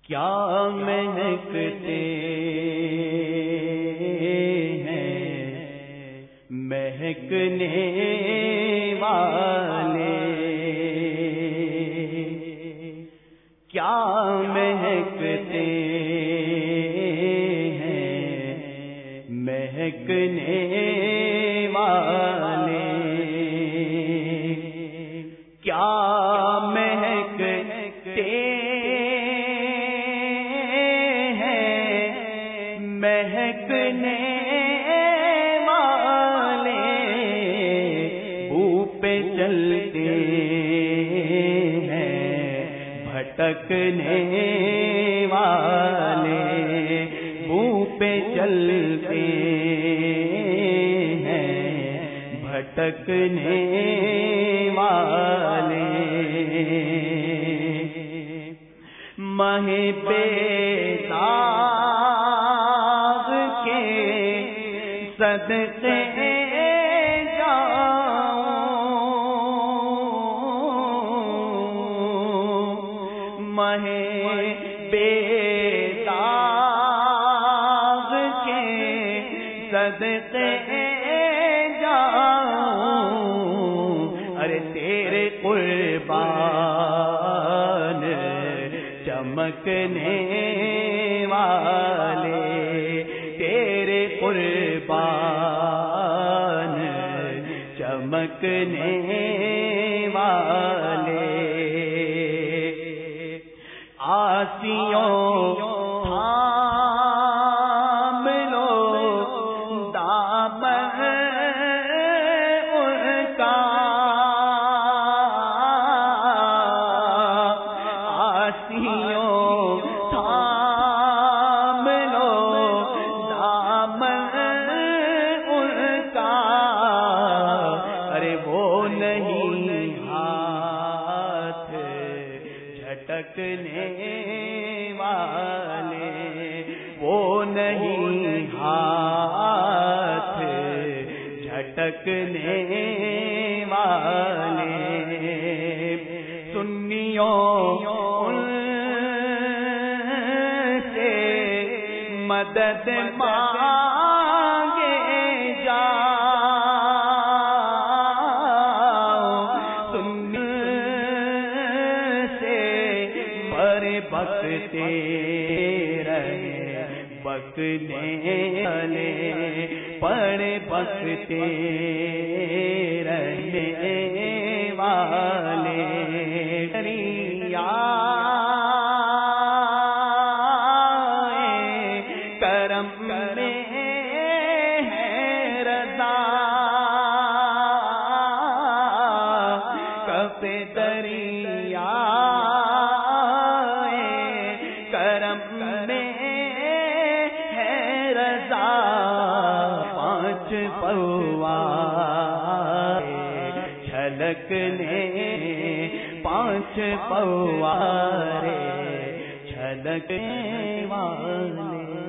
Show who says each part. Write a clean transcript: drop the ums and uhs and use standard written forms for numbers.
Speaker 1: کیا مہکتے ہیں مہکنے والے، کیا مہکتے ہیں مہکنے والے، کیا مہکتے مہکنے والے، بو پہ چلتے ہیں بھٹکنے والے، بو پہ چلتے ہیں بھٹکنے والے، مہ بیداغ کے صدقے جاؤں، مہ بیداغ کے صدقے جاؤں، ارے تیرے قربان چمکنے والے، تیرے قربان چمکنے والے، آسیوں تھام لو دامن ان کا، آسیوں تھام لو دامن ان کا، ارے وہ نہیں ہاتھ جھٹکنے والے، وہ نہیں ہاتھ جھٹکنے والے، سنیوں سے مدد مانگے جاؤ، سنی سے پر بکتے رہے بکنے والے، پر بکتے رہنے والے، کرم میں ہے رضا، کف دریا کرم میں ہے رضا، پانچ پوارے چھلکنے، پانچ پوارے چھلکنے والے۔